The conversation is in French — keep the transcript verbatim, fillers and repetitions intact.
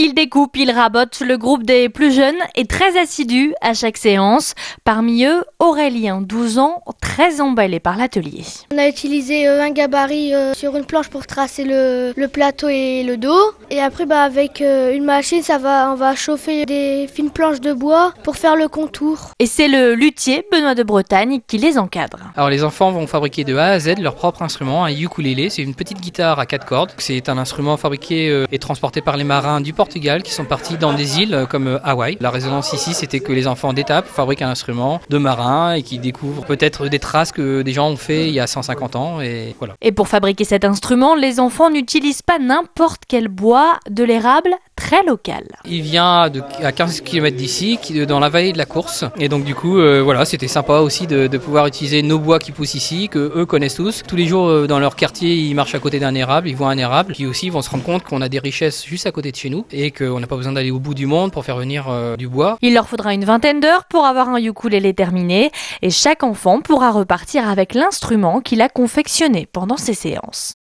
Ils découpent, ils rabotent. Le groupe des plus jeunes est très assidu à chaque séance. Parmi eux, Aurélien, douze ans, très emballé par l'atelier. On a utilisé un gabarit sur une planche pour tracer le, le plateau et le dos. Et après, bah, avec une machine, ça va, on va chauffer des fines planches de bois pour faire le contour. Et c'est le luthier Benoît de Bretagne qui les encadre. Alors les enfants vont fabriquer de A à Z leur propre instrument, un ukulélé. C'est une petite guitare à quatre cordes. C'est un instrument fabriqué et transporté par les marins du Portugal qui sont partis dans des îles comme Hawaï. La résonance ici, c'était que les enfants d'étape fabriquent un instrument de marins et qui découvrent peut-être des traces que des gens ont fait il y a cent cinquante ans. Et voilà. Et pour fabriquer cet instrument, les enfants n'utilisent pas n'importe quel bois, de l'érable très local. Il vient de, à quinze kilomètres d'ici, dans la vallée de la Course. Et donc du coup, euh, voilà, c'était sympa aussi de, de pouvoir utiliser nos bois qui poussent ici, que eux connaissent tous. Tous les jours euh, dans leur quartier, ils marchent à côté d'un érable, ils voient un érable, qui aussi vont se rendre compte qu'on a des richesses juste à côté de chez nous et qu'on n'a pas besoin d'aller au bout du monde pour faire venir euh, du bois. Il leur faudra une vingtaine d'heures pour avoir un ukulélé terminé et chaque enfant pourra repartir avec l'instrument qu'il a confectionné pendant ses séances.